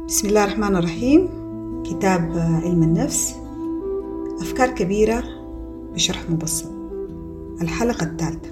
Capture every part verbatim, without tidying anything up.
بسم الله الرحمن الرحيم. كتاب علم النفس، أفكار كبيرة بشرح مبسط. الحلقة الثالثة.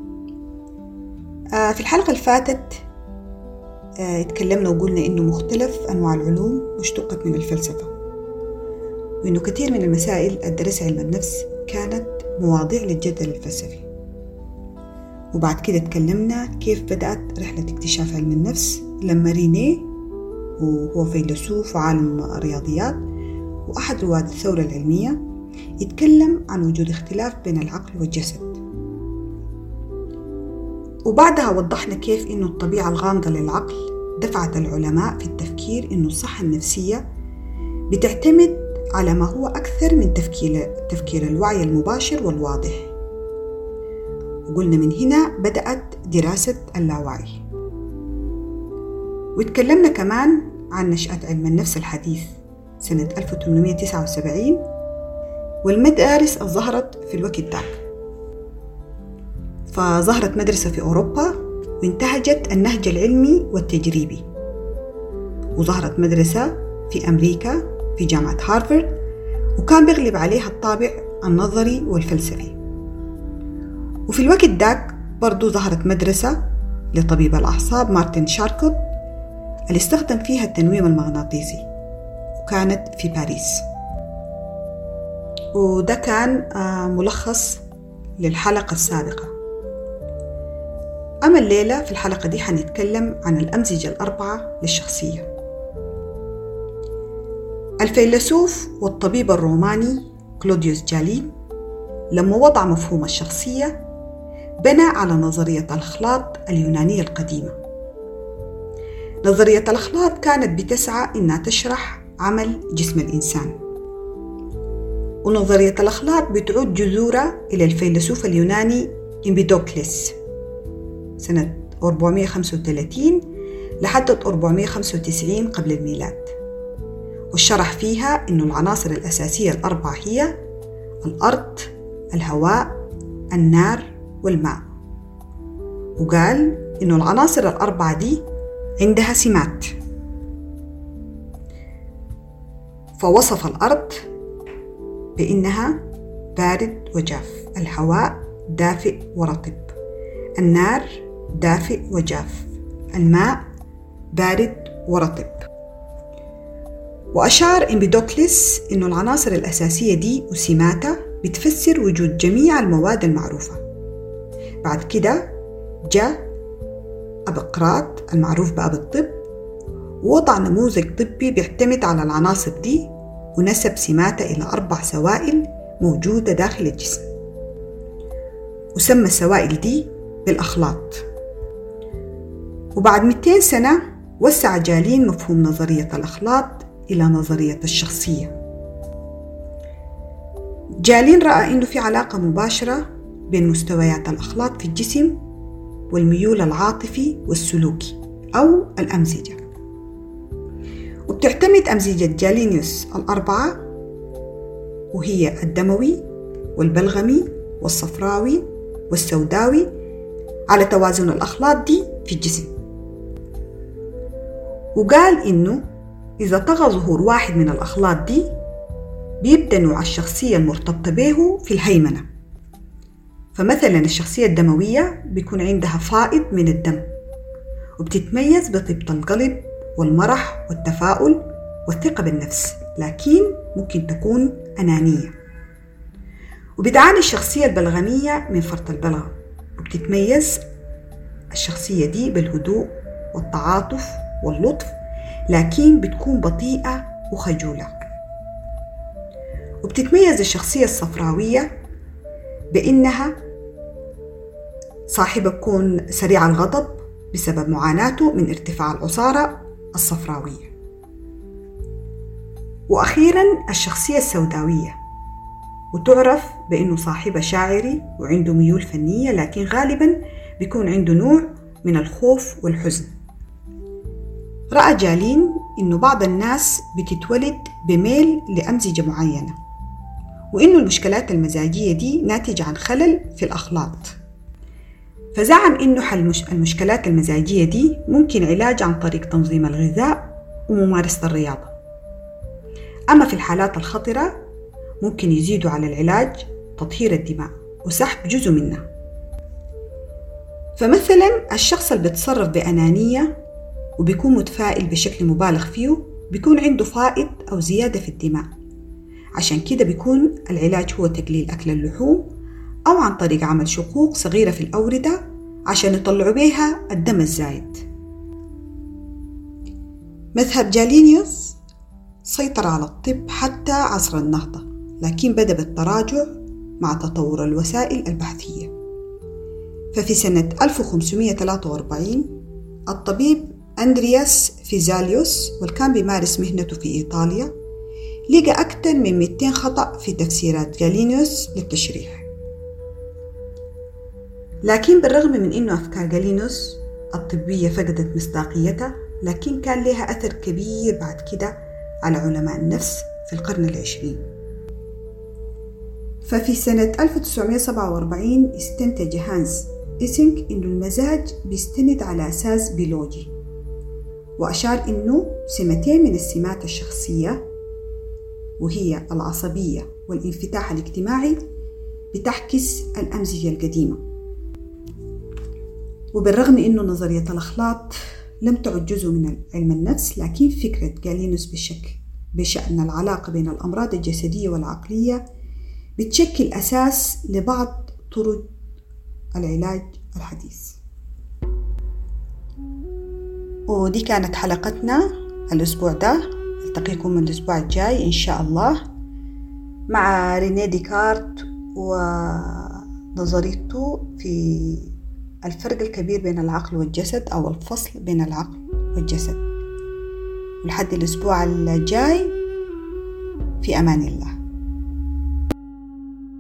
في الحلقة اللي فاتت اتكلمنا وقلنا إنه مختلف أنواع العلوم اشتقت من الفلسفة، وإنه كثير من المسائل الدرس علم النفس كانت مواضيع للجدل الفلسفي. وبعد كده اتكلمنا كيف بدأت رحلة اكتشاف علم النفس لما رينيه، وهو فيلسوف وعالم رياضيات وأحد رواد الثورة العلمية، يتكلم عن وجود اختلاف بين العقل والجسد. وبعدها وضحنا كيف إنه الطبيعة الغامضة للعقل دفعت العلماء في التفكير إنه الصحة النفسية بتعتمد على ما هو أكثر من تفكير, تفكير الوعي المباشر والواضح. وقلنا من هنا بدأت دراسة اللاوعي. واتكلمنا كمان عن نشأة علم النفس الحديث سنة ألف وثمانمائة وتسعة وسبعين والمدارس الظهرت في الوقت ذاك. فظهرت مدرسة في أوروبا وانتهجت النهج العلمي والتجريبي، وظهرت مدرسة في أمريكا في جامعة هارفارد، وكان بيغلب عليها الطابع النظري والفلسفي. وفي الوقت ذاك برضو ظهرت مدرسة لطبيب الأعصاب مارتن شاركوت اللي استخدم فيها التنويم المغناطيسي، وكانت في باريس. وده كان ملخص للحلقة السابقة. أما الليلة في الحلقة دي حنتكلم عن الأمزجة الأربعة للشخصية. الفيلسوف والطبيب الروماني كلوديوس جالين لما وضع مفهوم الشخصية بنى على نظرية الأخلاط اليونانية القديمة. نظرية الأخلاط كانت بتسعى إنها تشرح عمل جسم الإنسان، ونظرية الأخلاط بتعود جذورها إلى الفيلسوف اليوناني إمبيدوكلس سنة أربعمائة وخمسة وثلاثين لحد أربعمائة وخمسة وتسعين قبل الميلاد، والشرح فيها إنه العناصر الأساسية الأربعة هي الأرض، الهواء، النار والماء. وقال إنه العناصر الأربعة دي عندها سمات. فوصف الأرض بأنها بارد وجاف، الهواء دافئ ورطب، النار دافئ وجاف، الماء بارد ورطب. وأشار إمبيدوكلس إنه العناصر الأساسية دي وسماتها بتفسر وجود جميع المواد المعروفة. بعد كده جاء أبقراط المعروف بأب الطب، ووضع نموذج طبي بيعتمد على العناصر دي، ونسب سماتها إلى أربع سوائل موجودة داخل الجسم، وسمى السوائل دي بالأخلاط. وبعد مئتين سنة وسع جالين مفهوم نظرية الأخلاط إلى نظرية الشخصية. جالين رأى إنه في علاقة مباشرة بين مستويات الأخلاط في الجسم والميول العاطفي والسلوكي أو الأمزجة. وبتعتمد أمزجة جالينيوس الأربعة، وهي الدموي والبلغمي والصفراوي والسوداوي، على توازن الأخلاط دي في الجسم. وقال إنه إذا طغى ظهور واحد من الأخلاط دي بيبدأ نوع الشخصية المرتبطة به في الهيمنة. فمثلا الشخصية الدموية بيكون عندها فائض من الدم، وبتتميز بطيبة القلب والمرح والتفاؤل والثقة بالنفس، لكن ممكن تكون أنانية. وبتعاني الشخصية البلغمية من فرط البلغم، وبتتميز الشخصية دي بالهدوء والتعاطف واللطف، لكن بتكون بطيئة وخجولة. وبتتميز الشخصية الصفراوية بأنها صاحبة بكون سريع الغضب بسبب معاناته من ارتفاع العصارة الصفراوية. وأخيرا الشخصية السوداوية، وتعرف بأنه صاحبة شاعري وعنده ميول فنية، لكن غالبا بيكون عنده نوع من الخوف والحزن. رأى جالين إنه بعض الناس بتتولد بميل لأمزجة معينة، وإنه المشكلات المزاجية دي ناتجة عن خلل في الأخلاط. فزعم إنه حل المشكلات المزاجية دي ممكن علاج عن طريق تنظيم الغذاء وممارسة الرياضة. أما في الحالات الخطرة ممكن يزيدوا على العلاج تطهير الدماء وسحب جزء منها. فمثلا الشخص اللي بيتصرف بأنانية وبيكون متفائل بشكل مبالغ فيه بيكون عنده فائض أو زيادة في الدماء، عشان كده بيكون العلاج هو تقليل أكل اللحوم أو عن طريق عمل شقوق صغيرة في الأوردة عشان يطلعوا بيها الدم الزايد. مذهب جالينيوس سيطر على الطب حتى عصر النهضة، لكن بدأ بالتراجع مع تطور الوسائل البحثية. ففي سنة ألف وخمسمائة وثلاثة وأربعين الطبيب أندرياس فيزاليوس، والكان بيمارس مهنته في إيطاليا، لقى أكثر من مئتين خطأ في تفسيرات جالينيوس للتشريح. لكن بالرغم من أنه أفكار جالينيوس الطبية فقدت مصداقيتها، لكن كان لها أثر كبير بعد كده على علماء النفس في القرن العشرين. ففي سنة ألف وتسعمائة وسبعة وأربعين استنتج هانس إيسينغ إنه المزاج بيستند على أساس بيولوجي، وأشار إنه سمتين من السمات الشخصية وهي العصبية والانفتاح الاجتماعي بتعكس الأمزجة القديمة. وبالرغم إنه نظرية الأخلاط لم تعد جزء من علم النفس، لكن فكرة جالينوس بشكل بشأن العلاقة بين الأمراض الجسدية والعقلية بتشكل أساس لبعض طرق العلاج الحديث. ودي كانت حلقتنا الأسبوع ده، ألتقيكم من الأسبوع الجاي إن شاء الله مع رينيه ديكارت ونظريته في الفرق الكبير بين العقل والجسد أو الفصل بين العقل والجسد. ولحد الأسبوع الجاي، في أمان الله.